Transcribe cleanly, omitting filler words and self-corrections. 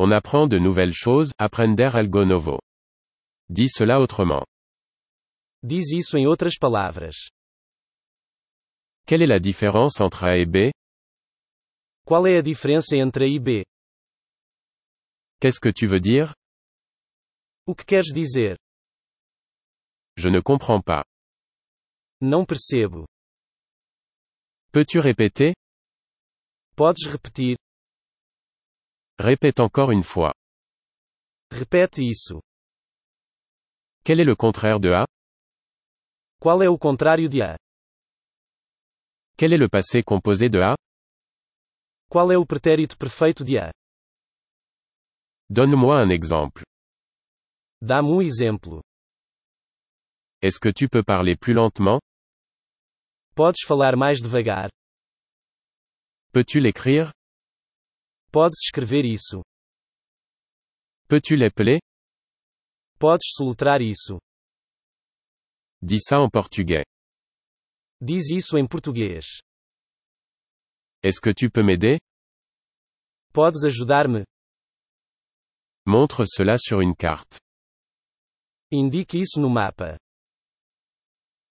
On apprend de nouvelles choses, aprender algo novo. Dis cela autrement. Diz isso em outras palavras. Quelle est la différence entre A et B? Qual é a diferença entre A e B? Qu'est-ce que tu veux dire? O que queres dizer? Je ne comprends pas. Não percebo. Peux-tu répéter? Podes repetir? Répète encore une fois. Repete isso. Quel est le contraire de A? Qual é o contrário de A? Quel est le passé composé de A? Qual é o pretérito perfeito de A? Donne-moi un exemple. Dá-me exemplo. Est-ce que tu peux parler plus lentement? Podes falar mais devagar? Peux-tu l'écrire? Podes escrever isso? Peux-tu l'épeler? Podes soletrar isso? Dis ça en portugais. Diz isso em português. Est-ce que tu peux m'aider? Podes ajudar-me? Montre cela sur une carte. Indique isso no mapa.